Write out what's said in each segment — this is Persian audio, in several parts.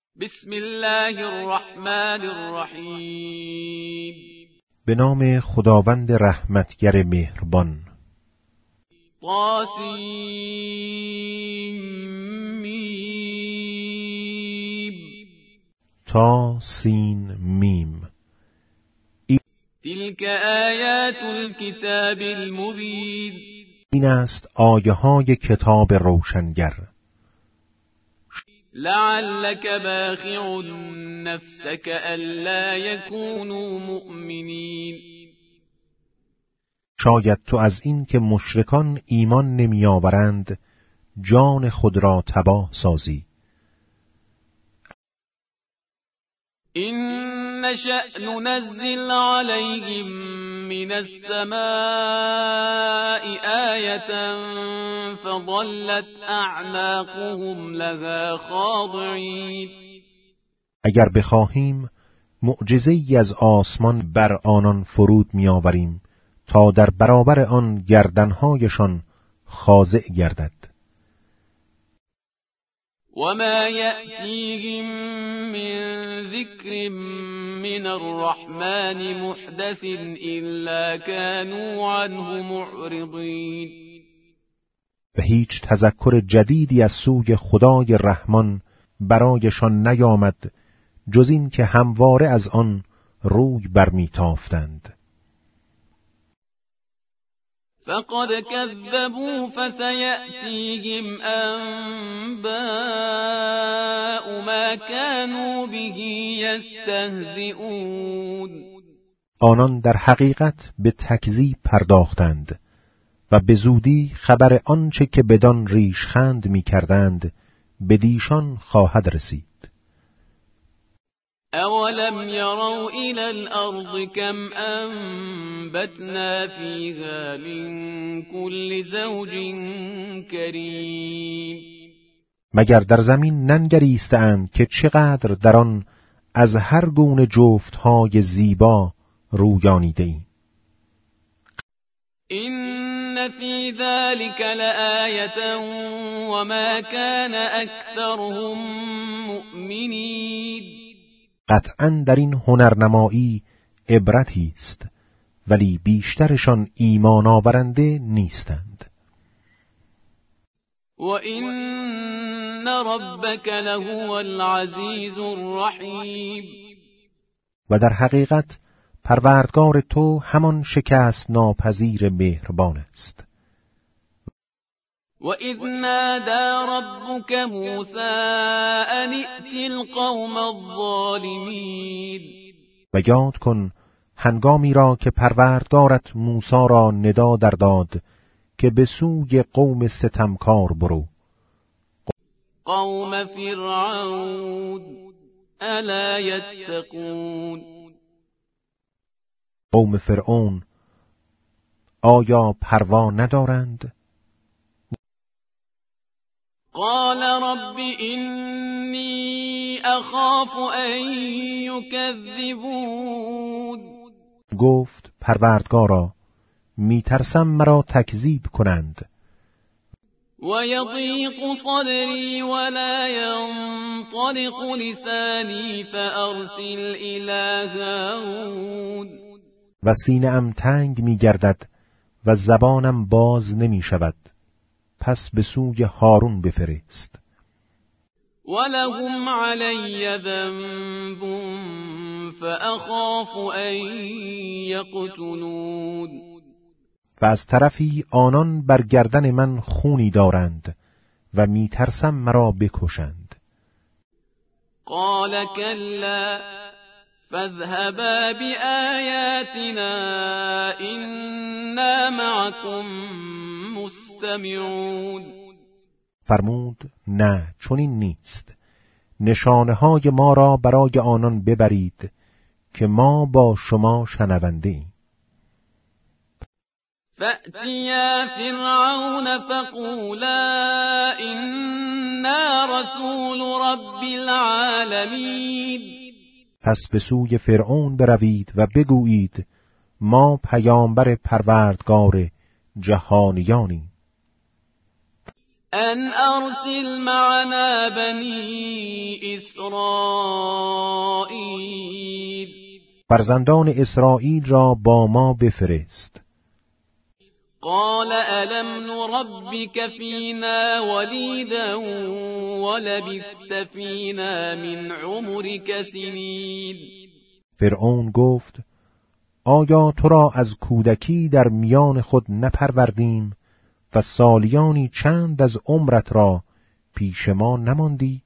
بسم الله الرحمن الرحیم. به نام خداوند رحمتگر مهربان. تا سین میم. تلك آیات الكتاب المبین. این است آیه های کتاب روشنگر. لعلك باخع نفسك الا يكونوا مؤمنین. شاید تو از این که مشرکان ایمان نمی آورند جان خود را تباه سازی. إن نشأ ننزل عليهم من السماء آية فظلت أعناقهم لها خاضعين. اگر بخواهیم معجزه‌ای از آسمان بر آنان فرود می‌آوریم تا در برابر آن گردن‌هایشان خاضع گردد. وما يأتيهم من ذكر من الرحمن محدث إلا كانوا عنه معرضين. و هیچ تذکر جدیدی از سوی خدای رحمان برایشان نیامد جز این که همواره از آن روی برمیتافتند. فقد كذبوا فسيأتيهم أنباء ما كانوا به يستهزئون. آنان در حقیقت به تکذیب پرداختند و به زودی خبر آنچه که بدان ریشخند می‌کردند بدیشان خواهد رسید. أولم يروا إلى الأرض كم أنبتنا فيها من كل زوج كريم. مگر در زمین ننگریستند که چقدر در آن از هر گونه جفتهای زیبا رویانیده ایم. إن في ذلك لآية وما كان أكثرهم مؤمنين. قطعاً در این هنرنمایی عبرتی است ولی بیشترشان ایمان آورنده نیستند. وَإِنَّ رَبَّكَ لَهُوَ الْعَزِيزُ الرَّحِيمُ. و در حقیقت پروردگار تو همان شکست ناپذیر مهربان است. وَإِذْ نَادَى رَبُّكَ مُوسَىٰ أَنِ ائْتِ الْقَوْمَ الظَّالِمِينَ. و یاد کن هنگامی را که پروردگارت موسی را ندا در داد که به سوی قوم ستمکار برو. قوم فرعون الا یتقون. قوم فرعون آیا پروا ندارند؟ قال رب إني أخاف أن يكذبون. گفت پروردگارا میترسم مرا تکذیب کنند. ويضيق صدري ولا ينطلق لساني فأرسل إلى هارون. و سینه‌ام تنگ میگردد و زبانم باز نمیشود، پس به سوی هارون بفرست. ولهم علی ذنب فأخاف ان یقتلون. و از طرفی آنان بر گردن من خونی دارند و میترسم مرا بکشند. قال كلا فاذهبا بآیاتنا إنا معكم مستمعون. فرمود نه، چنین نیست. نشانه های ما را برای آنان ببرید که ما با شما شنونده ایم. فأتیا فرعون فقولا إنا رسول رب العالمین. پس به سوی فرعون بروید و بگویید ما پیامبر پروردگار جهانیانیم. ان ارسل معنا بنی اسرائیل. فرزندان اسرائیل را با ما بفرست. قال الم نربك فینا ولیدا ولبثت فینا من عمرك سنین. فرعون گفت آیا تو را از کودکی در میان خود نپروردیم و سالیانی چند از عمرت را پیش ما نماندی؟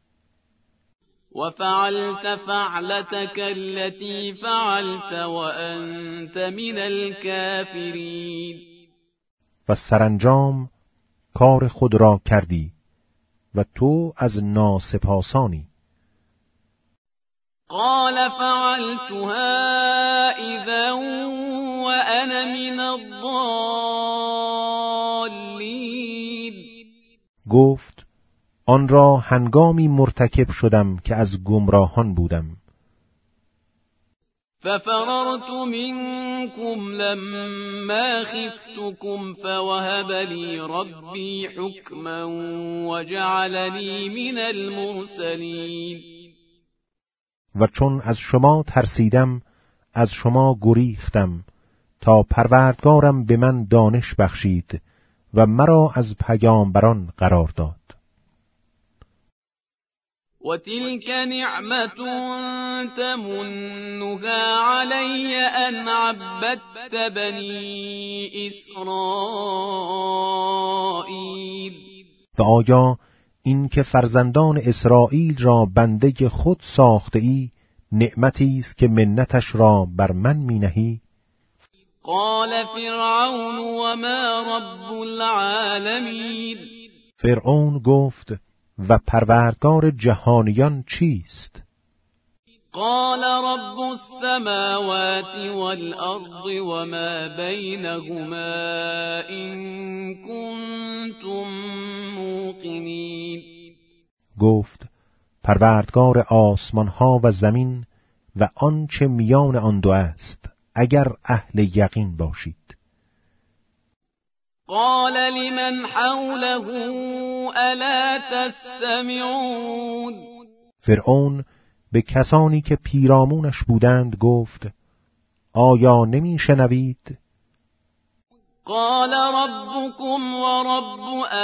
وفعلت فعلتك التي فعلت وأنت من الكافرين. و سرانجام کار خود را کردی و تو از ناسپاسانی. قال فعلتها إذا وأنا من الضالين. گفت آن را هنگامی مرتکب شدم که از گمراهان بودم. ففررت منكم لما خفتكم فوهب لي ربي حكما وجعلني من المرسلين. و چون از شما ترسیدم از شما گریختم تا پروردگارم به من دانش بخشید و مرا از پیامبران قرار داد. وتلك نعمة تمنها علي أن عبدت بني إسرائيل. و آیا این که فرزندان اسرائیل را بنده خود ساخته ای نعمتی است که منتش را بر من می نهی؟ قال فرعون وما رب العالمین. فرعون گفت و پروردگار جهانیان چیست؟ قال رب السماوات والأرض وما بينهما إن كنتم موقنين. گفت پروردگار آسمان ها و زمین و آنچه میان آن دو است اگر اهل یقین باشید. قال لمن حوله الا تستمعون. فرعون به کسانی که پیرامونش بودند گفت آیا نمی شنوید؟ قال ربكم ورب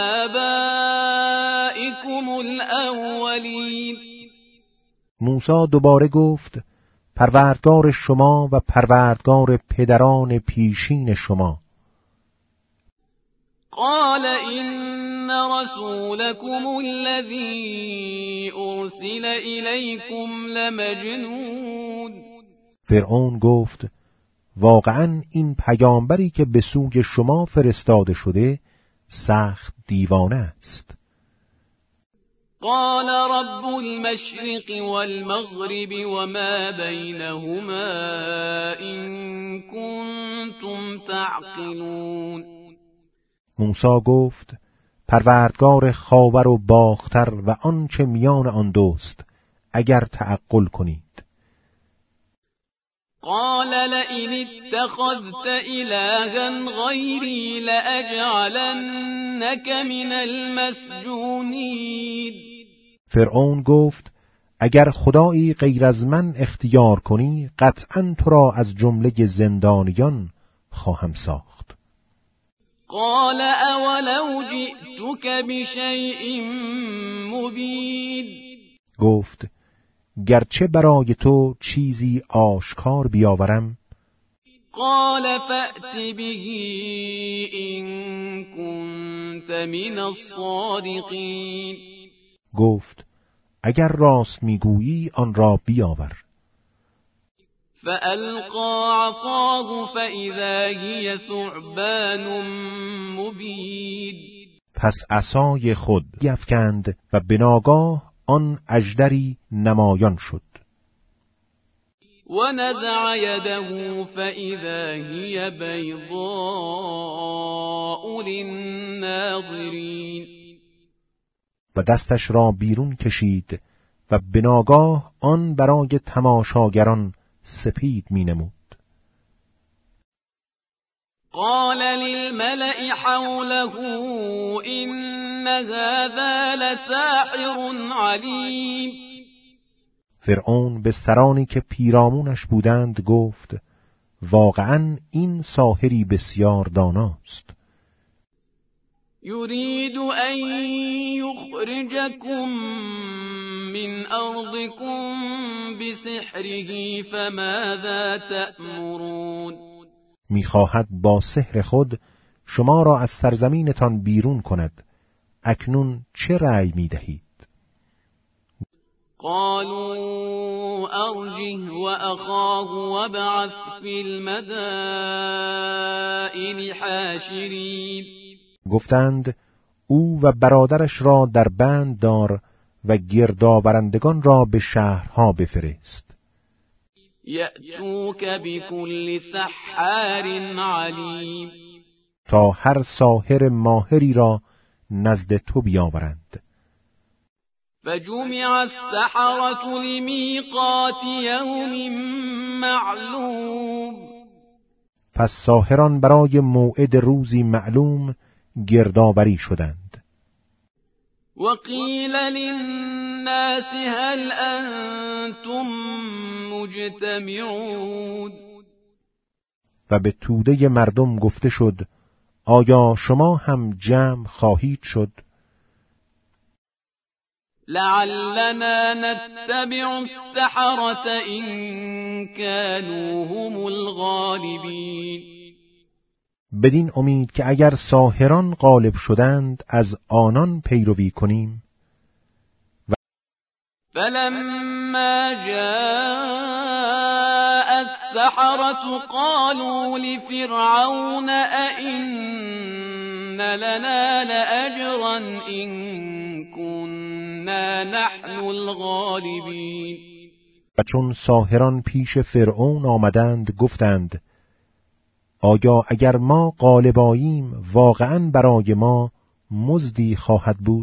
آبائكم الاولین. موسی دوباره گفت پروردگار شما و پروردگار پدران پیشین شما. قال إن رسولكم الذي أرسل إليكم لمجنون. فرعون گفت واقعا این پیامبری که به سوی شما فرستاده شده سخت دیوانه است. قال رب المشرق والمغرب وما بينهما إن كنتم تعقلون. موسی گفت پروردگار خاور و باختر و آنچه میان آن دوست اگر تعقل کنید. قال لئن اتخذت إلها غيري لأجعلنك من المسجونين. فرعون گفت اگر خدایی غیر از من اختیار کنی قطعاً تو را از جمله زندانیان خواهم ساخت. قال اولو جئتك بشيء مبين. گفت گرچه برای تو چیزی آشکار بیاورم. قال فأت به إن كنت من الصادقين. گفت اگر راست میگویی آن را بیاور. فألقى عصاه فإذا هي ثعبان مبين. پس عصای خود بیفکند و به ناگاه آن اژدری نمایان شد. ونزع يده فإذا هي بيضاء للناظرين. و دستش را بیرون کشید و به ناگاه آن برای تماشاگران سپید می نمود. قال للملأ حوله إن هذا لساحر علیم. فرعون به سرانی که پیرامونش بودند گفت واقعاً این ساحری بسیار داناست. یرید ان یخرجکم من ارضکم بسحره فماذا تأمرون. می‌خواهد با سحر خود شما را از سرزمینتان بیرون کند. اکنون چه رأی می‌دهید؟ قالوا ارجه واخاه وابعث فی المدائن حاشرین. گفتند او و برادرش را در بند دار و گردآورندگان را به شهرها بفرست. یأتوک بكل سحار علیم. تا هر ساحر ماهری را نزد تو بیاورند. فجمع السحرة لمیقات یوم معلوم. پس ساحران برای موعد روزی معلوم گردآوری شدند. وقیل للناس هل انتم مجتمعون. و به توده مردم گفته شد آیا شما هم جمع خواهید شد؟ لعلنا نتبع السحرة إن كانوا هم الغالبین. بدین امید که اگر ساحران غالب شدند از آنان پیروی کنیم. فلما جاء السحرة قالوا لفرعون أئن لنا لأجرا إن كنا نحن الغالبین. و چون ساحران پیش فرعون آمدند گفتند آیا اگر ما غالب آییم واقعاً برای ما مزدی خواهد بود؟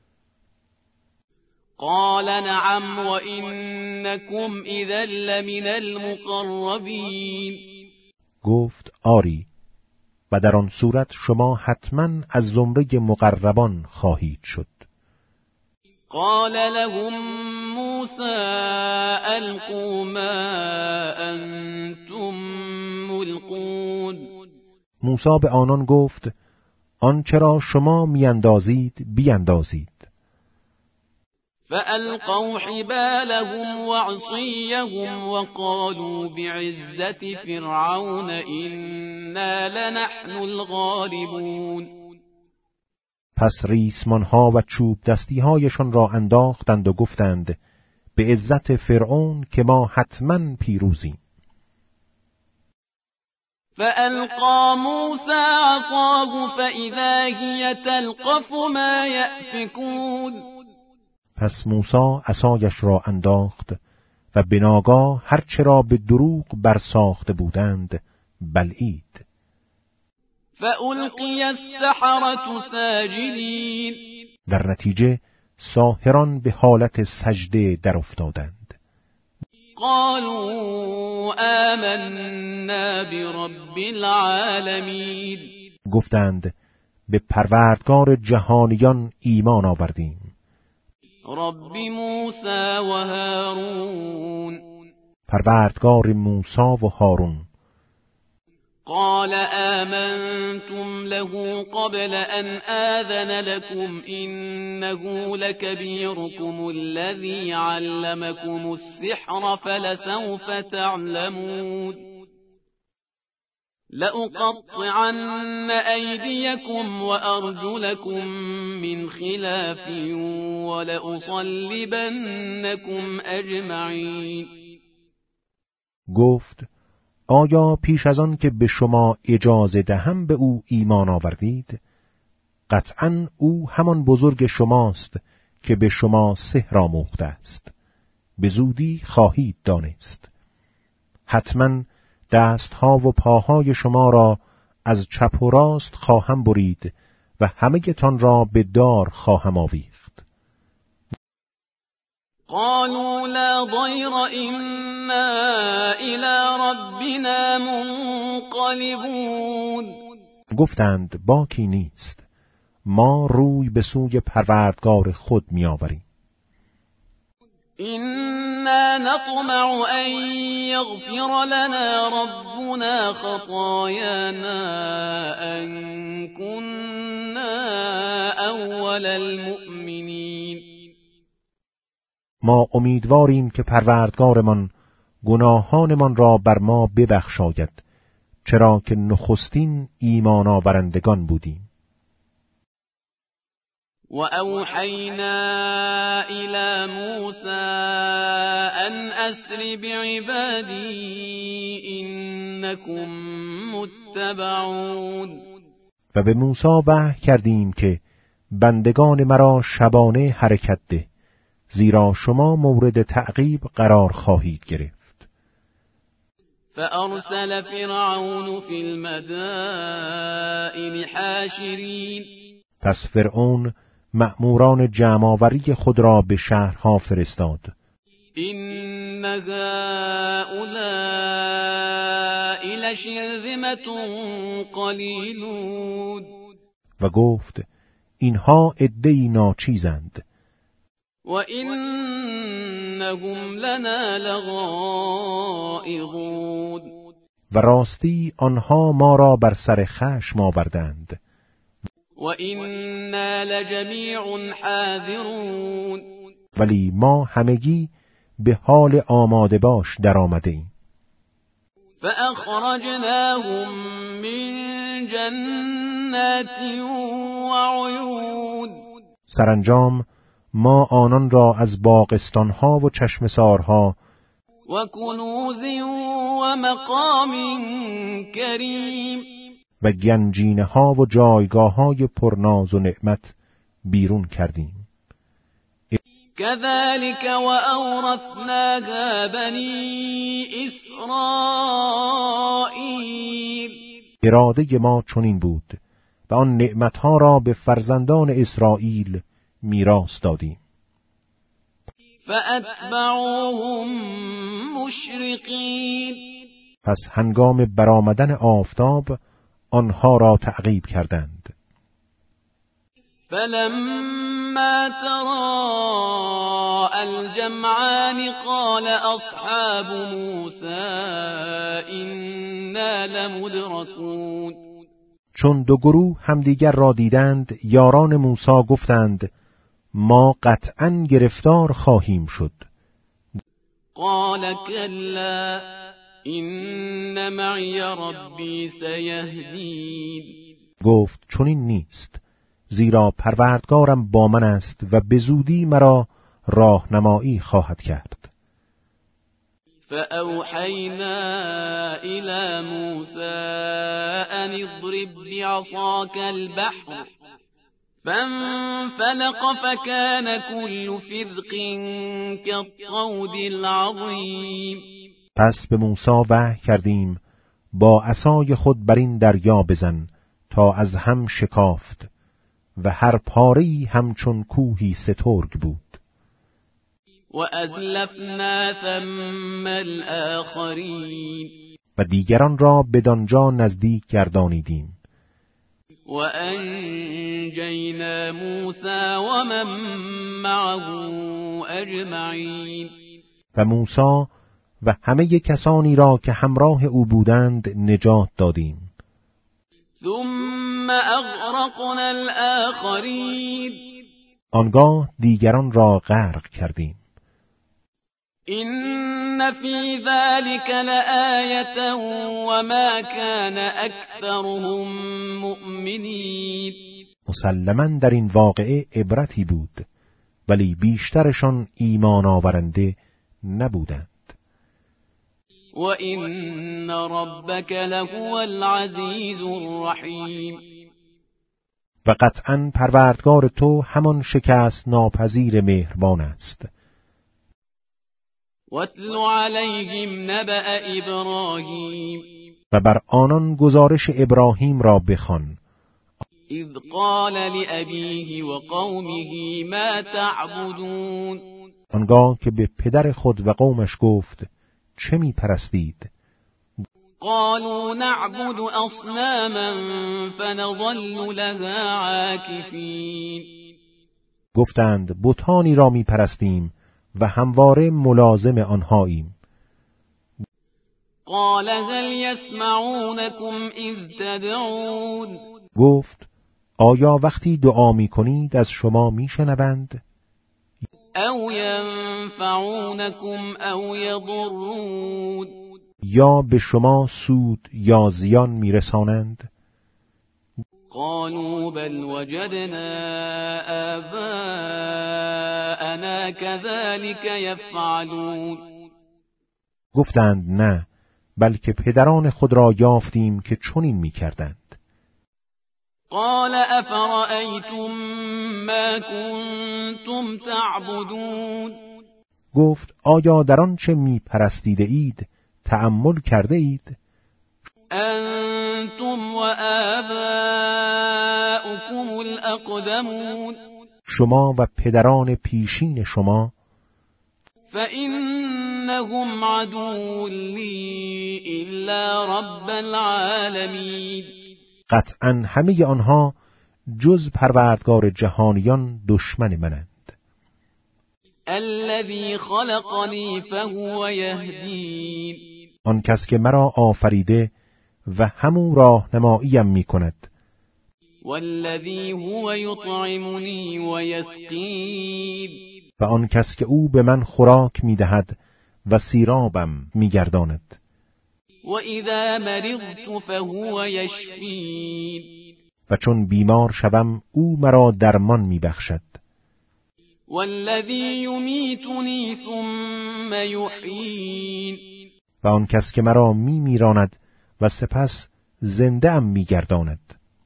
قال نعم وإنكم إذا لمن المقربین. گفت آری و در آن صورت شما حتماً از زمره مقربان خواهید شد. قال لهم موسى القوا ما انتم ملقون. موسی به آنان گفت آنچه را شما میاندازید بیاندازید. فألقوا حبالهم وعصيهم وقالوا بعزة فرعون إنا لنحن الغالبون. پس ریسمانها و چوب دستیهایشان را انداختند و گفتند به عزت فرعون که ما حتماً پیروزیم. فألقى موسى عصاه فإذا هي تلقف ما يأفكون. پس موسی عصایش را انداخت و به ناگاه هرچه را به دروغ برساخته بودند بلعید. فألقي السحرة ساجدين. در نتیجه ساحران به حالت سجده در افتادند. قالوا آمنا برب العالمین. گفتند به پروردگار جهانیان ایمان آوردیم. رب موسی و هارون. پروردگار موسی و هارون. قال آمنتم له قبل أن آذن لكم إنه لكبيركم الذي علمكم السحر فلسوف تعلمون لأقطعن أيديكم وأرجلكم من خلاف ولأصلبنكم أجمعين. گفت آیا پیش از آن که به شما اجازه دهم به او ایمان آوردید؟ قطعاً او همان بزرگ شماست که به شما سحر آموخته است. به زودی خواهید دانست. حتماً دستها و پاهای شما را از چپ و راست خواهم برید و همه تان را به دار خواهم آویخت. قالوا لا ضير إنا إلى ربنا منقلبون. گفتند باکی نیست، ما روی به سوی پروردگار خود می‌آوریم. إنا نطمع أن يغفر لنا ربنا خطايانا أن كنا أول المؤمنين. ما امیدواریم که پروردگارمان گناهانمان را بر ما ببخشاید، چرا که نخستین ایمان آورندگان بودیم. وأوحينا إلى موسى أن أسر بعبادي إنكم متبعون. و به موسی وحی کردیم که بندگان مرا شبانه حرکت ده، زیرا شما مورد تعقیب قرار خواهید گرفت. فأرسل فرعون في المدائن حاشرين. پس فرعون مأموران جمع‌آوری خود را به شهرها فرستاد. إن هؤلاء لشرذمة قلیلون. و گفت اینها عده‌ای ناچیزند. وإنهم لنا لغائظون. و راستی آنها ما را بر سر خشم آوردند. وإنا لجمیع حاذرون. ولی ما همگی به حال آماده باش در آمده ایم. فأخرجناهم من جنات وعیون. سرانجام ما آنان را از باغستانها و چشمسارها و کنوز و مقام کریم و گنجینه ها و جایگاه های پرناز و نعمت بیرون کردیم. كذلك وأورثناها بني إسرائيل. اراده ما چنین بود و آن نعمتها را به فرزندان اسرائیل میراث دادیم. فأتبعوهم مشرقین. پس هنگام برآمدن آفتاب آنها را تعقیب کردند. فلما تراءى الجمعان قال أصحاب موسى إنا لمدركون. چون دو گروه همدیگر را دیدند، یاران موسی گفتند ما قطعاً گرفتار خواهیم شد. قال كلا إن معي ربي سيهدين. گفت چنین نیست، زیرا پروردگارم با من است و به زودی مرا راهنمایی خواهد کرد. فأوحينا إلى موسى أن اضرب بعصاك البحر فانفلق فكان كل فرق كالطود العظيم. پس به موسی وحی کردیم با عصای خود بر این دریا بزن تا از هم شکافت و هر پاره‌ای همچون کوهی سترگ بود. و ازلفنا ثم الآخرین. و دیگران را بدانجا نزدیک گردانیدیم. و انجینا موسی و من معه اجمعین. و موسی و همه کسانی را که همراه او بودند نجات دادیم. ثم اغرقنا الآخرین. آنگاه دیگران را غرق کردیم. إن في ذلك لآية وما كان أكثرهم مؤمنين. مسلماً در این واقعه عبرتی بود، ولی بیشترشان ایمان آورنده نبودند. وإن ربك لهو العزيز الرحيم. و قطعاً پروردگار تو همان شکست ناپذیر مهربان است. واتل علیهم نبأ ابراهیم. و بر آنان گزارش ابراهیم را بخوان. اذ قال لأبیه و قومه ما تعبدون. آن آنگاه که به پدر خود و قومش گفت چه می پرستید؟ قالوا نعبد اصناما فنظل لها عاکفین. گفتند بتانی را می پرستیم و همواره ملازم آنهاییم. قال هل يسمعونكم اذ تدعون. گفت آیا وقتی دعا می کنید از شما می شنوند؟ او ینفعونكم او یضرون. یا به شما سود یا زیان می رسانند؟ قالوا بل وجدنا آباءنا كذلك يفعلون. گفتند نه، بلکه پدران خود را یافتیم که چنین می کردند. قال افرأيتم ما كنتم تعبدون. گفت آیا در آنچه می پرستیده اید تأمل کرده اید؟ انتم و آباؤكم الاقدمون. شما و پدران پیشین شما. فإنهم عدو لی الا رب العالمین. قطعاً همه آنها جز پروردگار جهانیان دشمن منند. الذي خلقني فهو يهدين. آن کس که مرا آفریده و همون راهنماییم می کند. والذی هو یطعمنی و یسقین. و آن کس که او به من خوراک می دهد و سیرابم می گرداند. و اذا مرضت فهو یشفین. و چون بیمار شوم او مرا درمان می بخشد. والذی یمیتنی ثم یحیین. و آن کس که مرا می میراند و سپس زنده ام می گرداند.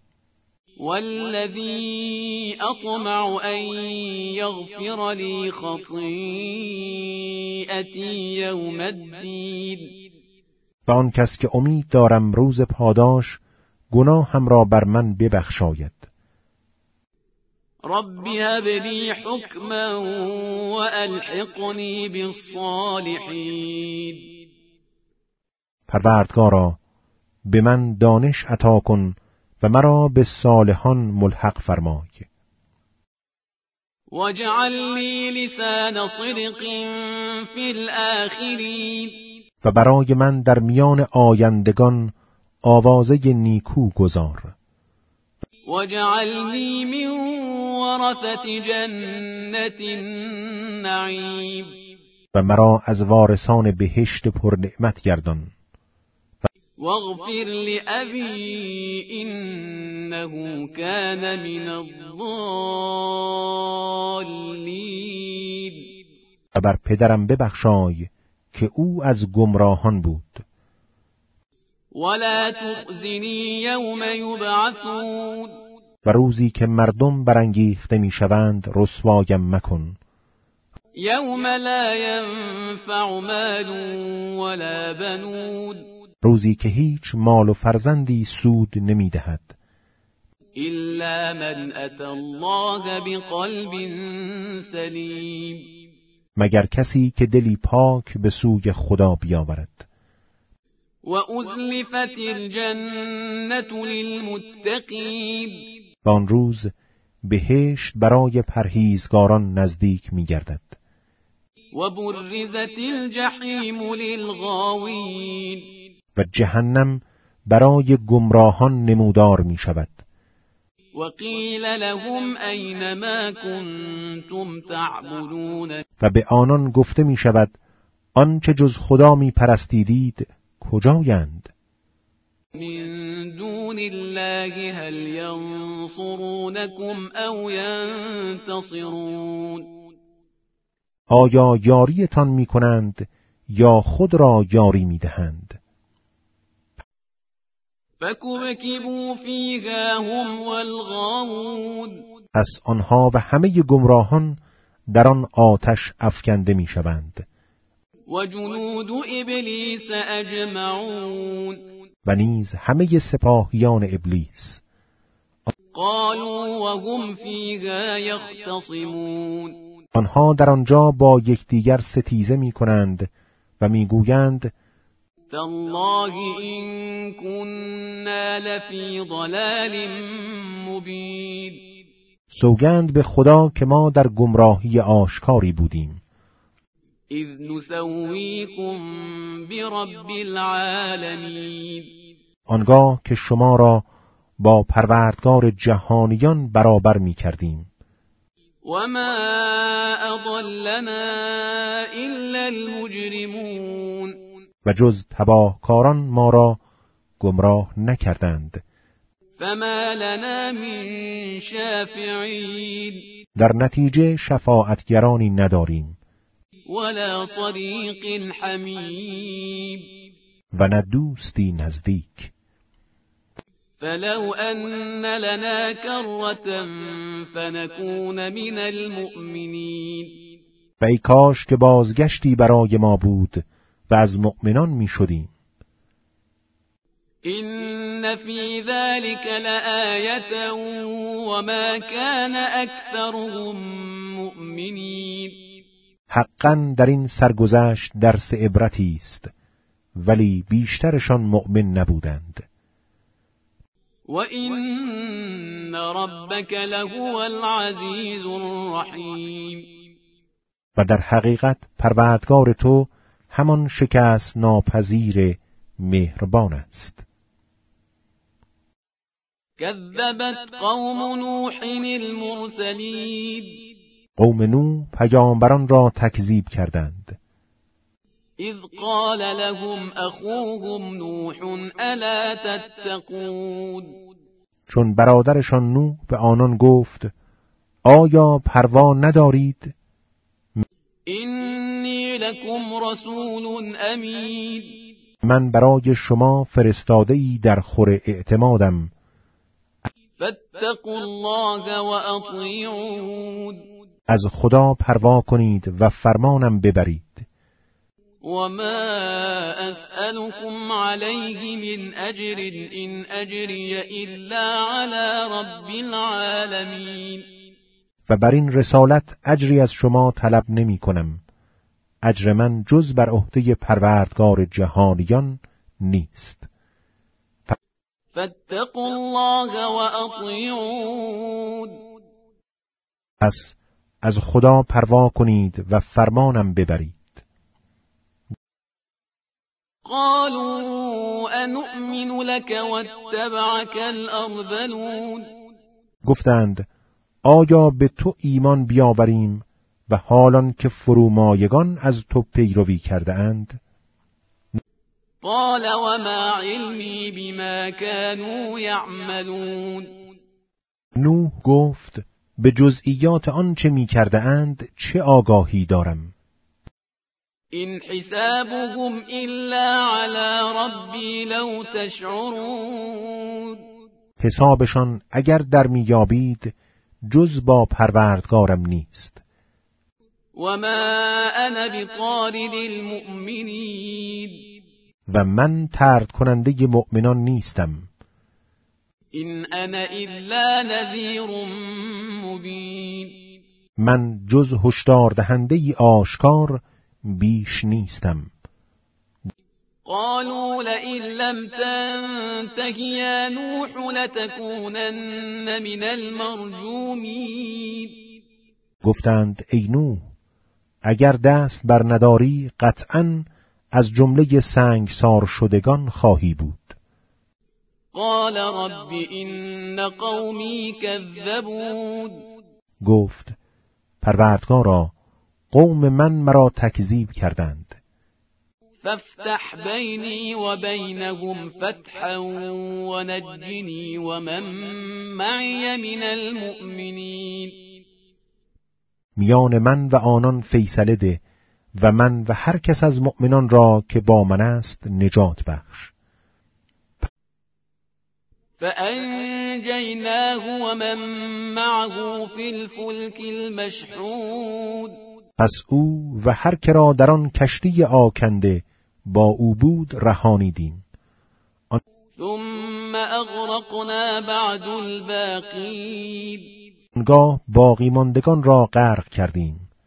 والذی اطمع ان یغفر لی خطیئتی یوم الدین. و آن کس که امید دارم روز پاداش گناهم را بر من ببخشاید. رب هب لی حکما و الحقنی بالصالحین. پروردگارا به من دانش عطا کن و مرا به صالحان ملحق فرمای. واجعل لی لسان صدق فی الآخرین. و برای من در میان آیندگان آوازه نیکو گذار. واجعلنی من ورثة جنة النعیم. و مرا از وارثان بهشت پرنعمت گردان. واغفر لأبی انه كان من الضالین. و بر پدرم ببخشای که او از گمراهان بود. ولا تخزنی یوم یبعثون. و روزی که مردم برانگیخته میشوند رسوایم مکن. یوم لا ینفع مال ولا بنون. روزی که هیچ مال و فرزندی سود نمیدهد. الا من اتى الله بقلب سلیم. مگر کسی که دلی پاک به سوی خدا بیاورد. و ازلفت الجنة للمتقین. و آن روز بهشت برای پرهیزگاران نزدیک می‌گردد. و برزت الجحیم للغاوین. و جهنم برای گمراهان نمودار می‌شود. و قیل لهم این ما کنتم تعبدون. و به آنان گفته می‌شود آنچه جز خدا می‌پرستیدید کجایند؟ من دون الله هل ینصرونکم او ینتصرون. آیا یاریتان می‌کنند یا خود را یاری می‌دهند؟ فکبکبوا فیها هم والغاوون. پس آنها و همه گمراهان در آن آتش افکنده می‌شوند. و جنود ابلیس اجمعون. و نیز همه سپاهیان ابلیس. قالوا وهم فیها یختصمون. آنها در آنجا با یکدیگر ستیزه می‌کنند و می‌گویند تالله این كنا لفی ضلال مبین. سوگند به خدا که ما در گمراهی آشکاری بودیم. اذ نسویکم برب العالمین. آنگاه که شما را با پروردگار جهانیان برابر می‌کردیم. وما اضلنا الا المجرمون. و جز تباهکاران ما را گمراه نکردند. فما لنا من شافعین. در نتیجه شفاعتگرانی نداریم ولا صدیق حمیم. و نه دوستی نزدیک. فلو ان لنا كرة فنكون من المؤمنین. و ای کاش که بازگشتی برای ما بود و از مؤمنان می شدیم. این فی ذلک لآیة وما کان اکثرهم مؤمنین. حقاً در این سرگذشت درس عبرتی است، ولی بیشترشان مؤمن نبودند. و این ربک لهو العزیز الرحیم. و در حقیقت پروردگار تو همان شکست ناپذیر مهربان است. کذبت قوم نوح المرسلین. قوم نوح پیامبران را تکذیب کردند. اذ قال لهم اخوهم نوح الا تتقون. چون برادرشان نوح به آنان گفت آیا پروا ندارید؟ اینی لکم رسول امین. من برای شما فرستاده‌ای در خور اعتمادم. فاتقوا الله و اطیعون. از خدا پروا کنید و فرمانم ببرید. وما اسألكم عليه من اجر ان اجری الا على رب العالمین. و بر این رسالت اجری از شما طلب نمی کنم. اجر من جز بر عهده پروردگار جهانیان نیست. فاتقوا الله و اطیعون. پس از خدا پروا کنید و فرمانم ببرید. قالوا انؤمن لك واتبعك الارذلون. گفتند آیا به تو ایمان بیاوریم و حالان که فرومایگان از تو پیروی کرده اند؟ قال وما علمی بما كانوا يعملون. نوح گفت به جزئیات آنچه می کرده اند چه آگاهی دارم. این حسابهم الا على ربی لو تشعرون. حسابشان اگر در میابید جز با پروردگارم نیست. وما انا بطارد المؤمنین. و من طرد کننده مؤمنان نیستم. این انا الا نذیر مبین. من جز هشدار دهنده ای آشکار بیش نیستم. قالوا لئن لم تنته یا نوح لتكونن من المرجومین. گفتند ای نوح اگر دست بر نداری قطعاً از جمله سنگسار شدگان خواهی بود. قال رب این قومی کذبون. گفت پروردگارا قوم من مرا تکذیب کردند. فافتح بینی و بینهم فتحا و نجنی و من معی من المؤمنین. میان من و آنان فیصله ده و من و هر کس از مؤمنان را که با من است نجات بخش. فانجیناه و من معه فی الفلک المشحون. پس او و هر که را در آن کشتی آکنده با او بود رهانیدیم. ثم اغرقنا بعد الباقین. آنگاه باقی ماندگان را غرق کردیم.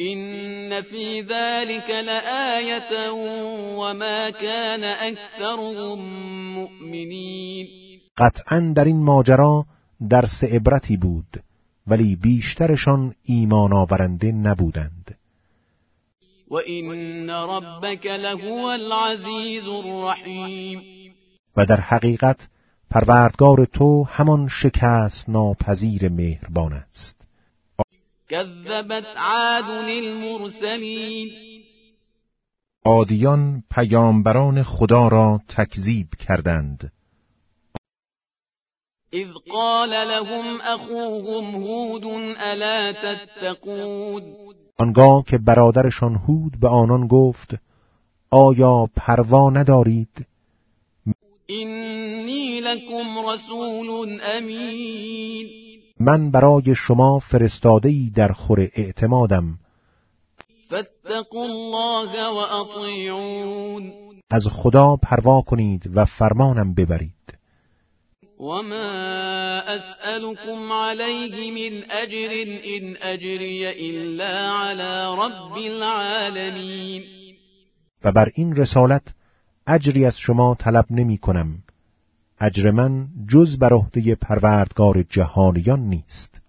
إن في ذلك لآية وما كان أكثرهم مؤمنین. قطعاً در این ماجرا درس عبرتی بود، ولی بیشترشان ایمان آورنده نبودند. و این ربک لهو العزیز الرحیم. و در حقیقت پروردگار تو همان شکست ناپذیر مهربان است. کذبت عاد المرسلین. عادیان پیامبران خدا را تکذیب کردند. اذ قال لهم اخوهم هود الا تتقون. آنگاه که برادرشان هود به آنان گفت آیا پروا ندارید؟ اینی لکم رسول امین. من برای شما فرستاده‌ای در خور اعتمادم. فاتقوا الله و اطیعون. از خدا پروا کنید و فرمانم ببرید. وما اسألكم عليه من اجر ان اجري الا على رب العالمین. و بر این رسالت اجری از شما طلب نمی کنم. اجر من جز بر عهده پروردگار جهانیان نیست.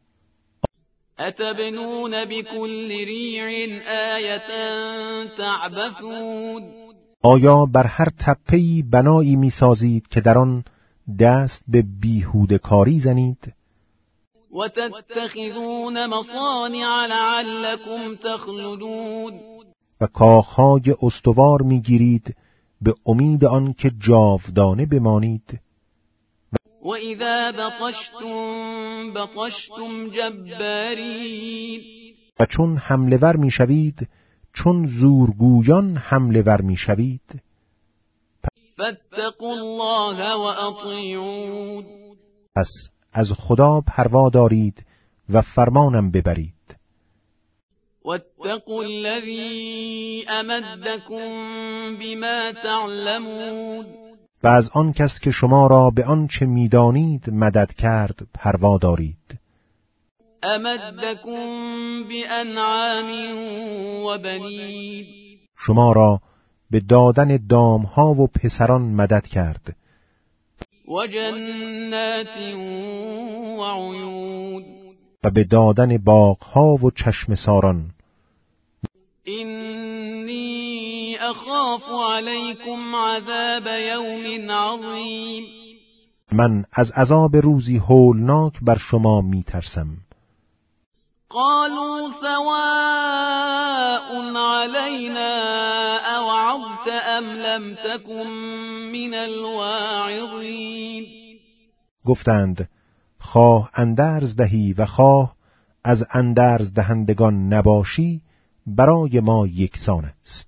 اتبنون بكل ریع آیة تعبثون. آیا بر هر تپه‌ای بنایی می سازید که در آن دست به بیهوده کاری زنید؟ و تتخذون مصانع لعلكم تخلدون. و کاخهای استوار می گیرید به امید آن که جاودانه بمانید. و اذا بطشتم جبارین. و چون حمله ور می شوید، چون زورگویان حمله ور می شوید. فاتقوا الله و اطیعون. پس از خدا پروا دارید و فرمانم ببرید. واتقوا الذی امدکم بما تعلمون. و از آن کس که شما را به آنچه میدانید مدد کرد پروا دارید. امدکم بانعام و بنین. شما را به دادن دامها و پسران مدد کرد. و جنات و عیون. و به دادن باغها و چشم ساران. اینی اخاف علیکم عذاب یوم عظیم. من از عذاب روزی هولناک بر شما میترسم. قالوا سواء علینا اوعظت ام لم تکن من الواعظین. گفتند خواه اندرز دهی و خواه از اندرز دهندگان نباشی برای ما یکسان است.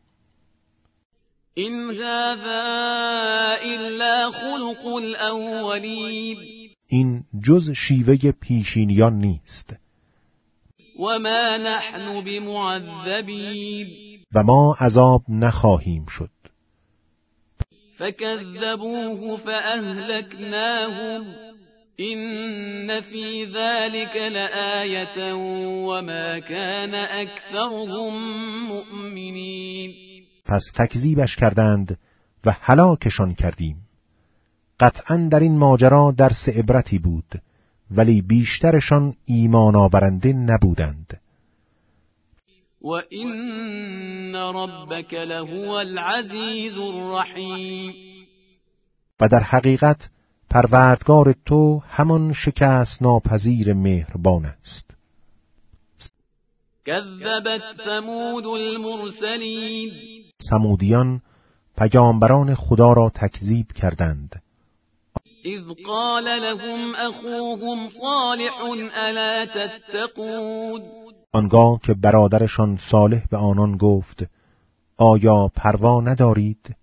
این هذا الا خلق الاولین. این جز شیوه پیشینیان نیست. و ما نحن بمعذبین. و ما عذاب نخواهیم شد. فكذبوه فأهلكناهم. إن في ذلك لآية وما كان أكثرهم مؤمنين. پس تکذیبش کردند و هلاکشان کردیم. قطعاً در این ماجرا درس عبرتی بود، ولی بیشترشان ایمان آورنده نبودند. و این ربک لهو العزیز الرحیم. و در حقیقت پروردگار تو همان شکست ناپذیر مهربان است. کذبت ثمود المرسلین. ثمودیان پیامبران خدا را تکذیب کردند. اذ قال لهم اخوهم صالح الا تتقون. آنگاه که برادرشان صالح به آنان گفت آیا پروا ندارید؟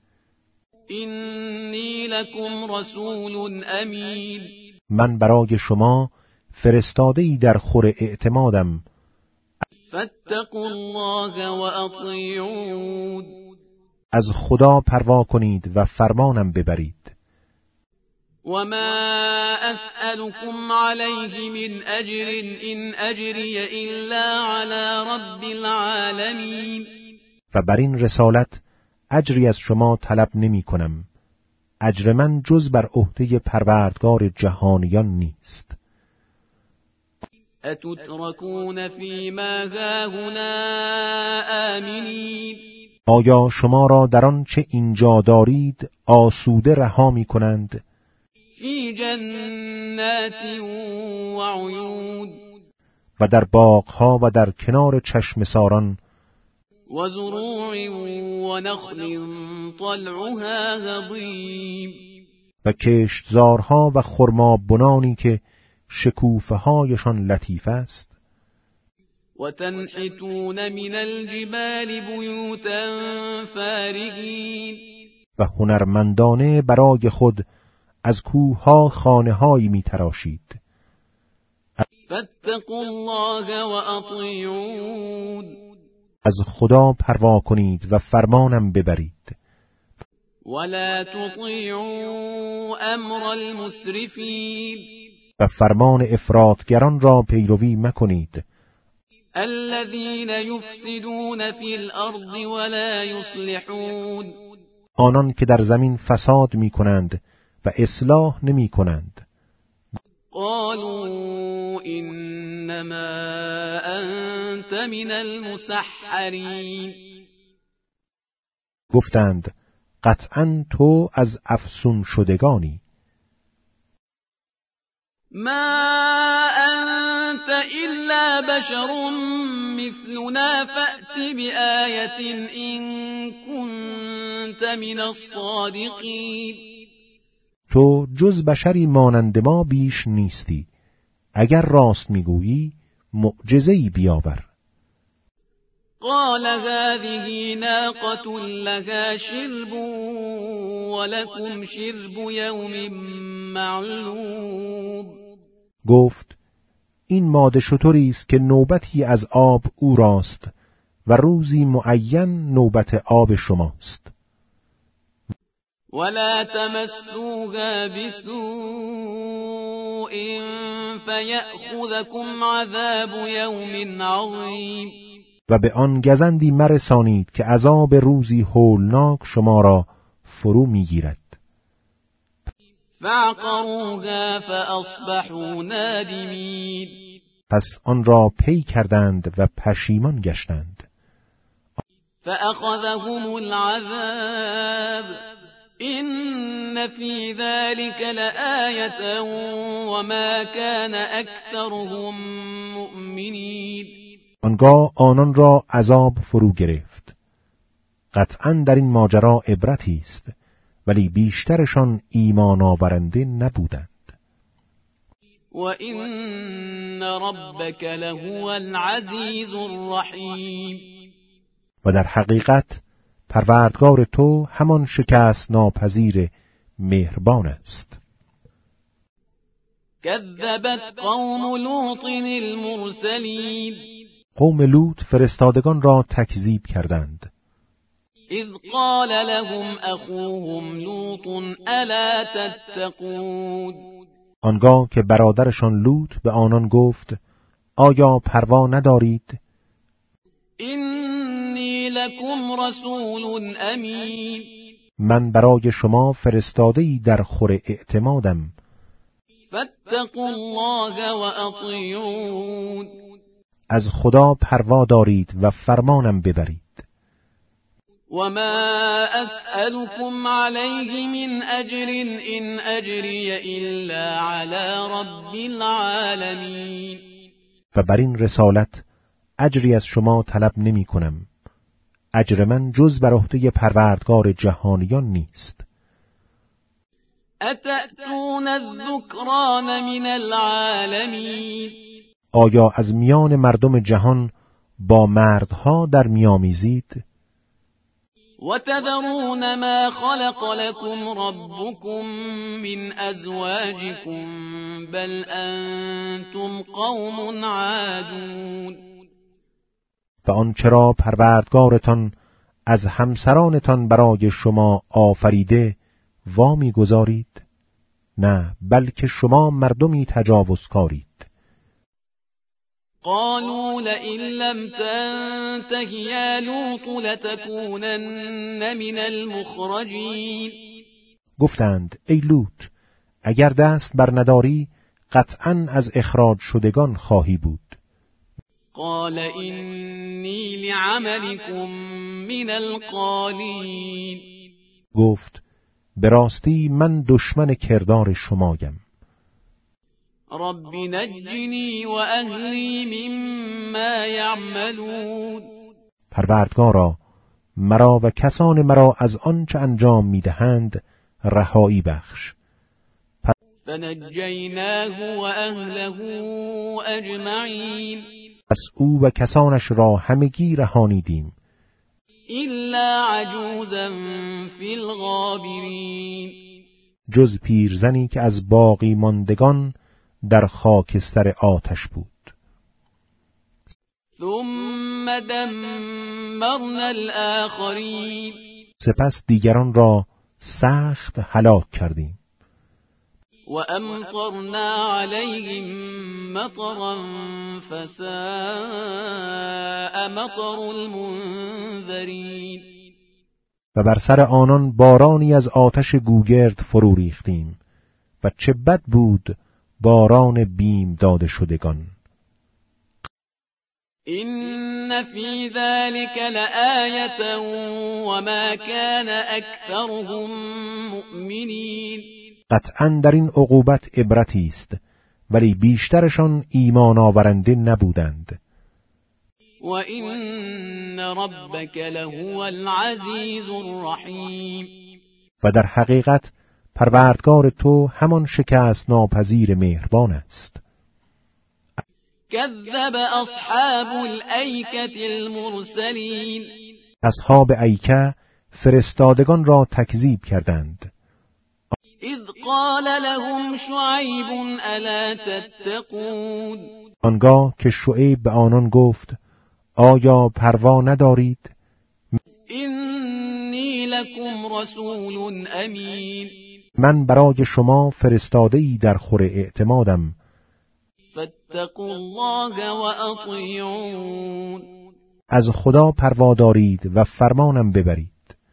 اینی لکم رسول امین. من برای شما فرستاده‌ای در خور اعتمادم. فاتقوا الله و اطیعون. از خدا پروا کنید و فرمانم ببرید. وما أسألكم عليه من أجر إن أجري إلا على رب العالمين. و بر این رسالت اجری از شما طلب نمی کنم. اجر من جز بر عهده پروردگار جهانیان نیست. اتتركون فیما هاهنا آمنین. آیا شما را در آن چه اینجا دارید آسوده رها می کنند؟ فی جنات و عیون. و در باغها و در کنار چشم ساران. و زروع و نخل طلعها هضیم. و کشتزارها و خرمابنانی که شکوفه هایشان لطیف است. و تنحتون من الجبال بیوتا فارغین. و هنرمندانه برای خود از کوه‌ها خانه‌هایی می‌تراشید. فاتقوا الله و اطیعون. از خدا پروا کنید و فرمانم ببرید. ولا تطیعوا امر المسرفین. و فرمان افراطگران را پیروی مکنید. الذين يفسدون في الارض ولا يصلحون. آنان که در زمین فساد می‌کنند و اصلاح نمی‌کنند. قالوا انما انت من المسحرین. گفتند قطعاً تو از افسون شدگانی. ما انت الا بشر مثلنا فأت بآیة ان كنت من الصادقین. تو جز بشری مانند ما بیش نیستی. اگر راست میگویی معجزه‌ای بیاور. قال هذه ناقة لها شرب ولكم شرب یوم معلوم. گفت این ماده شتری است که نوبتی از آب او راست و روزی معین نوبت آب شماست. ولا تمسوها بسوء فيأخذكم عذاب یوم عظیم. و به آن گزندی مرسانید که عذاب روزی هولناک شما را فرو میگیرد. فعقروها فاصبحوا نادمین. پس آن را پی کردند و پشیمان گشتند. فأخذهم العذاب إن في ذلك لآية وما كان أكثرهم مؤمنين. آنگاه آنان را عذاب فرو گرفت. قطعاً در این ماجرا عبرتی است، ولی بیشترشان ایمان آورنده نبودند. وَإِنَّ رَبَّكَ لَهُوَ الْعَزِيزُ الرَّحِيمُ. و در حقیقت پروردگار تو همان شکست ناپذیر مهربان است. كذبت قوم لوط المرسلین. قوم لوط فرستادگان را تکذیب کردند. اذ قال لهم اخوهم لوط الا تتقون. آنگاه که برادرشان لوط به آنان گفت آیا پروا ندارید؟ اینی لکم رسول امین. من برای شما فرستاده‌ای در خور اعتمادم. فاتقوا الله و اطیعون. از خدا پروا دارید و فرمانم ببرید. وما اسألكم عليه من اجر ان اجري الا على رب العالمین. و بر این رسالت اجری از شما طلب نمی کنم. اجر من جز بر عهده پروردگار جهانیان نیست. اتأتون الذکران من العالمین. آیا از میان مردم جهان با مردها در میامیزید؟ وتذرون ما خلق لكم ربكم من ازواجكم بل انتم قوم عادون. و آنچه را پروردگارتان از همسرانتان برای شما آفریده وامی گذارید؟ نه، بلکه شما مردمی تجاوزکارید. قالوا لئن لم تنته یا لوط لتكونن من المخرجین. گفتند ای لوط، اگر دست بر نداری قطعاً از اخراج شدگان خواهی بود. قال اینی لعملکم من القالین. گفت به راستی من دشمن کردار شمایم. رب نجنی و اهلی مما یعملون. پروردگارا، مرا و کسان مرا از آنچه انجام میدهند رهایی بخش. فنجیناه و اهله اجمعین. پس او و کسانش را همگی رهانیدیم الا عجوزا فی الغابرین. جز پیرزنی که از باقی ماندگان در خاکستر آتش بود. ثم دمرنا الآخرین. سپس دیگران را سخت هلاک کردیم. و امطرنا علیهم مطرا فساء مطر المنذرین. و بر سر آنان بارانی از آتش گوگرد فرو ریختیم و چه بد بود باران بیم داده شدگان. این فی ذلک لآیة وما کان اکثرهم مؤمنین. قطعاً در این عقوبت عبرتی است، ولی بیشترشان ایمان آورنده نبودند. و این ربک لهو العزیز الرحیم. و در حقیقت پروردگار تو همان شکست ناپذیر مهربان است. کذب اصحاب الایکة المرسلین. اصحاب ایکه فرستادگان را تکذیب کردند. اذ قال لهم شعیب الا تتقون. آنگاه که شعیب به آنان گفت آیا پروا ندارید؟ اینی لکم رسول امین. من برای شما فرستاده‌ای در خور اعتمادم. فاتقوا الله و اطیعون. از خدا پروا دارید و فرمانم ببرید.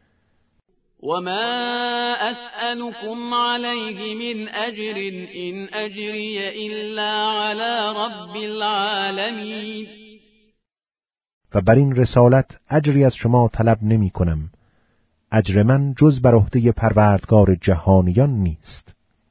وما أسألكم عليه من أجر إن أجري إلا على رب العالمين. و بر این رسالت اجری از شما طلب نمی کنم. اجر من جز بر عهده پروردگار جهانیان نیست.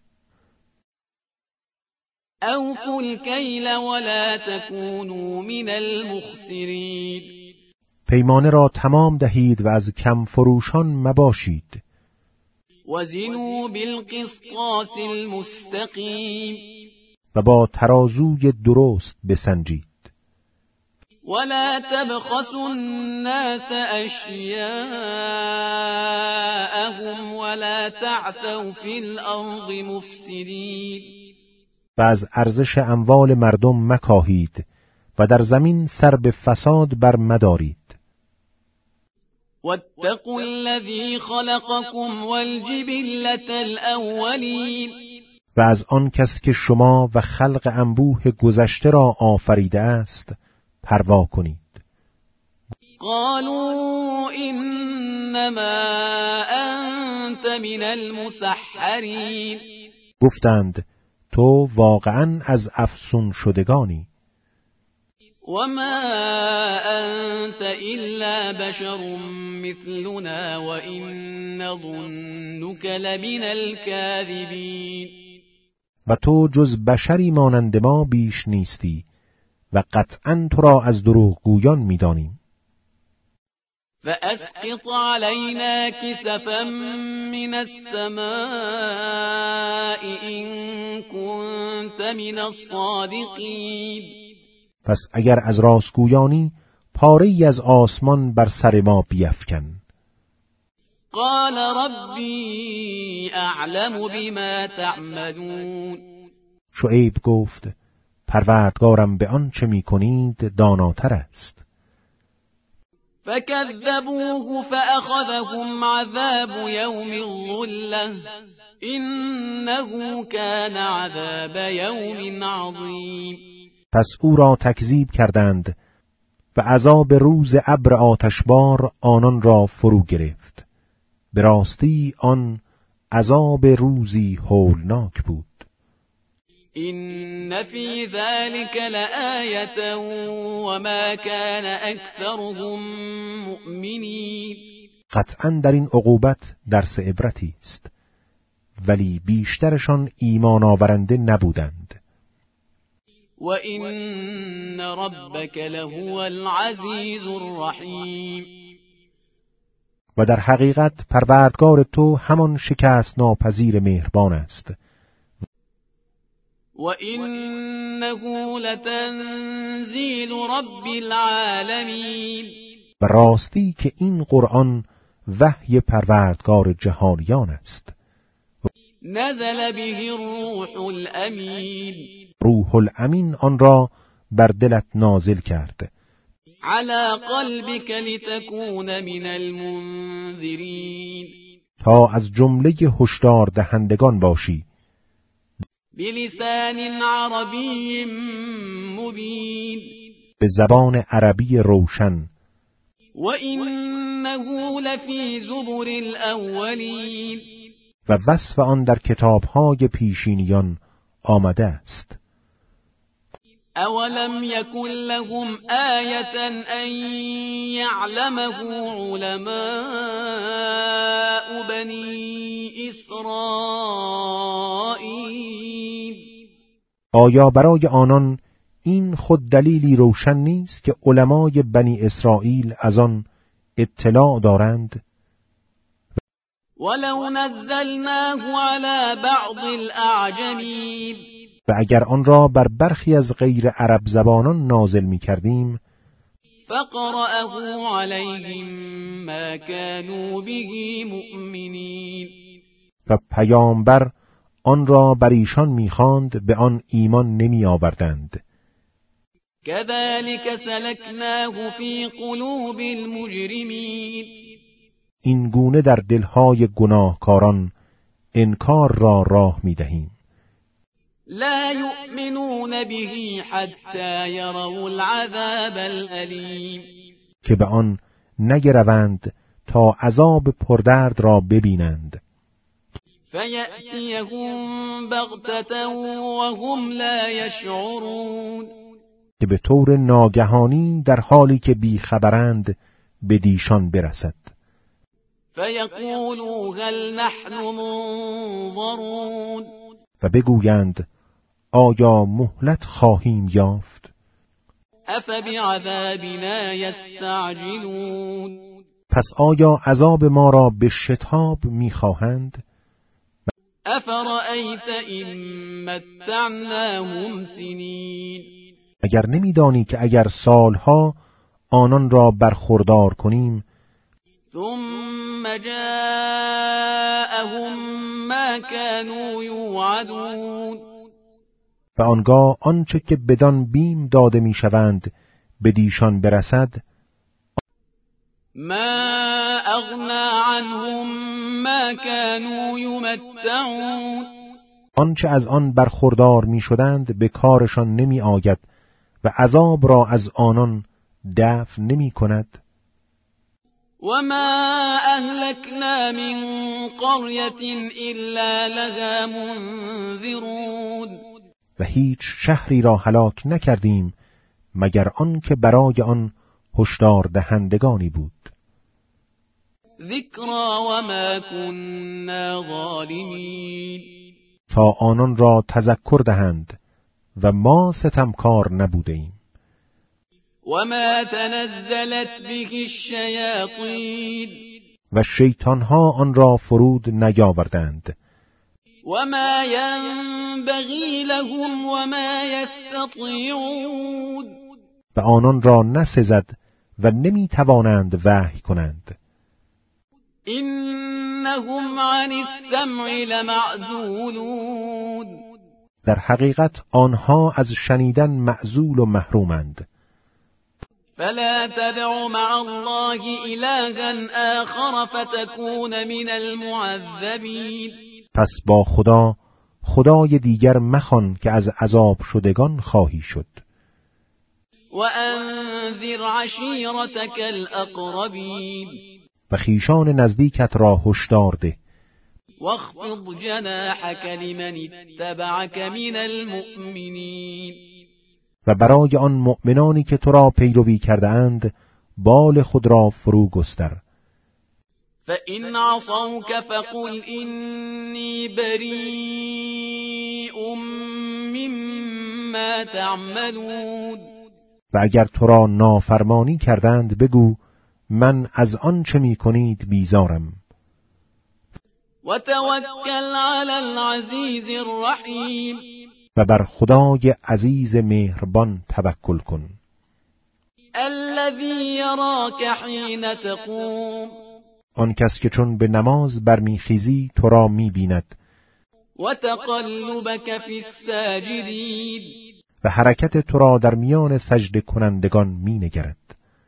أوفوا الكيل ولا تكونوا من المخسرين. پیمانه را تمام دهید و از کم فروشان مباشید. وزنوا بالقسطاس المستقیم. و با ترازوی درست بسنجید. ولا تبخسوا الناس اشیاءهم ولا تعثوا فی الارض مفسدین. و از ارزش اموال مردم مکاهید و در زمین سر به فساد بر مدارید. واتقوا الذی خلقكم والجبلة الاولین. و از آن کس که شما و خلق انبوه گذشته را آفریده است پروا کنید. قالوا انما انت من المسحرین. گفتند تو واقعاً از افسون شدگانی. وما انت الا بشر مثلنا وان نظنك لمن الكاذبین. و تو جز بشری مانند ما بیش نیستی و قطعاً تو را از دروغگویان می‌دانیم. فأسقط علينا كسفا من السماء إن كنت من الصادقين. پس اگر از راستگویانی پاره‌ای از آسمان بر سر ما بیفکن. قال ربي اعلم بما تعملون. شعیب گفت پروردگارم به آنچه می‌کنید داناتر است. فكذبوه فأخذهم عذاب يوم الظلة إنه كان عذاب یوم عظیم. پس او را تکذیب کردند و عذاب روز ابر آتشبار آنان را فرو گرفت. به راستی آن عذاب روزی هولناک بود. إن في ذلك لآية وما كان أكثرهم مؤمنين. قطعاً در این عقوبت درس عبرتی است، ولی بیشترشان ایمان آورنده نبودند. وَإِنَّ رَبَّكَ لَهُوَ الْعَزِيزُ الرَّحِيمُ. و در حقیقت پروردگار تو همان شکست ناپذیر مهربان است. وَإِنَّهُ لَتَنزِيلُ رَبِّ الْعَالَمِينَ. و راستی که این قرآن وحی پروردگار جهانیان است. نزل به الروح الامین. روح الامین آن را بر دلت نازل کرد. على قلبك لتكون من المنذرین. تا از جمله هشدار دهندگان باشی. بلسان عربی مبین. به زبان عربی روشن. وَإِنَّهُ لَفِي زُبُرِ الْأَوَّلِينَ. و وصف آن در کتاب‌های پیشینیان آمده است. أَوَلَمْ يَكُنْ لَهُمْ آيَةً أَنْ يَعْلَمَهُ عُلَمَاءُ بَنِي إِسْرَائِيلَ. آیا برای آنان این خود دلیلی روشن نیست که علمای بنی اسرائیل از آن اطلاع دارند؟ ولو نزلناه على بعض الاعجمین. و اگر آن را بر برخی از غیر عرب زبانان نازل می کردیم، فقرأه علیهم ما كانوا به مؤمنین. و پیامبر آن را بر ایشان می خواند، به آن ایمان نمی آوردند. كذلك سلكناه في قلوب المجرمین. این گونه در دلهای گناهکاران انکار را راه می دهیم. لا يؤمنون به حتى يروا العذاب الألیم. که به آن نگروند تا عذاب پردرد را ببینند. فیأتیهم بغتة وهم لا یشعرون. که به طور ناگهانی در حالی که بیخبرند به دیشان برسد. فیقولوا هل نحن منظرون. و بگویند آیا مهلت خواهیم یافت؟ افبعذابنا یستعجلون. پس آیا عذاب ما را به شتاب می‌خواهند؟ افرأیت ان متعناهم سنین. اگر نمی‌دانی که اگر سالها آنان را برخوردار کنیم، ثم جاءهم ما كانوا يوعدون. و آنگاه آنچه که بدان بیم داده میشوند به دیشان برسد، ما اغنى عنهم ما كانوا يمتعون. آنچه از آن برخوردار میشدند به کارشان نمی آید و عذاب را از آنان دفع نمی کند. وما اهلكنا من قرية الا لها منذرون. و هیچ شهری را هلاک نکردیم مگر آن که برای آن هشدار دهندگانی بود. ذکرا وما كنا ظالمین. تا آنان را تذکر دهند و ما ستمکار نبودیم. وما تنزلت به الشیاطین. و شیطانها آن را فرود نیاوردند. وما ينبغي لهم وما يستطيعون. و آنان را نسزد و نمی توانند وحی کنند. انهم عن السمع لمعزولون. در حقیقت آنها از شنیدن معزول و محرومند. فلا تدع مع الله إلها آخر فتكون من المعذبین. پس با خدای دیگر مخوان که از عذاب شدگان خواهی شد. وأنذر عشیرتك الأقربین. و خویشان نزدیکت را هشدار ده. واخفض جناحك لمن اتبعك من المؤمنین. و برای آن مؤمنانی که تو را پیروی کرده اند بال خود را فرو گستر. فإن عصوك فقل إني بريء مما تعملون. و اگر تو را نافرمانی کردند بگو من از آن چه می کنید بیزارم. و توکل علی العزیز الرحیم. و بر خدای عزیز مهربان توکل کن. الذی یراک حین تقوم. آن کس که چون به نماز برمیخیزی تو را می‌بیند. و تقلبک فی الساجدین. و حرکت تو را در میان سجده کنندگان مینگرد.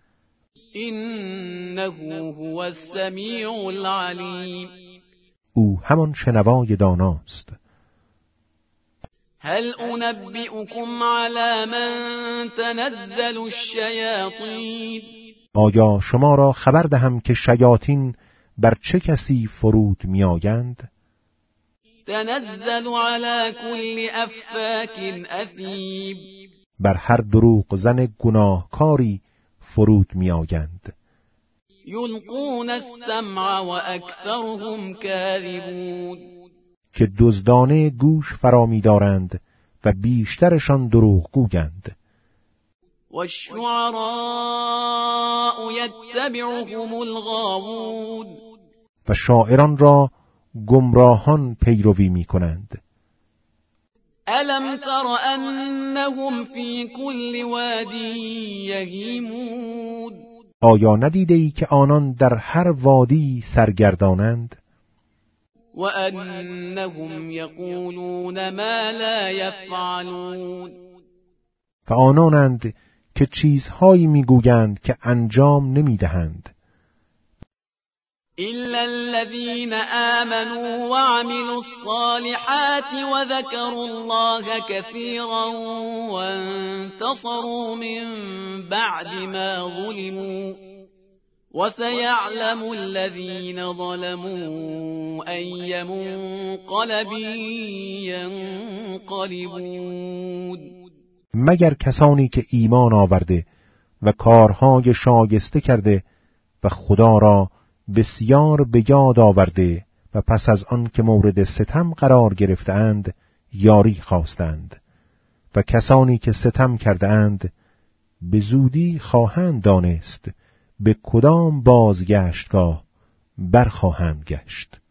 انه هو السمیع العلیم. او همان شنوای داناست. هل انبئکم علی من تنزل الشیاطین. آیا شما را خبر دهم که شیاطین بر چه کسی فرود میآیند؟ تنزل علی کل افاک اثیم. بر هر دروغ زن گناهکاری فرود میآیند. یلقون السمع و اکثرهم کاذبون. که دزدانه گوش فرا می‌دارند و بیشترشان دروغ گویند. والشعراء یتبعهم الغاوون. و شاعران را گمراهان پیروی می‌کنند. الم تر انهم فی کل وادی یهیمون. آیا ندیده‌ای که آنان در هر وادی سرگردانند؟ و انهم یقولون ما لا یفعلون. و آنانند که چیزهایی میگویند که انجام نمیدهند. الا الذين آمنوا وعملوا الصالحات وذكروا الله كثيرا وانتصروا من بعد ما ظلموا وسيعلم الذين ظلموا أي منقلب ينقلبون. مگر کسانی که ایمان آورده و کارهای شایسته کرده و خدا را بسیار به یاد آورده و پس از آن که مورد ستم قرار گرفتند یاری خواستند و کسانی که ستم کرده اند به زودی خواهند دانست به کدام بازگشتگاه برخواهند گشت.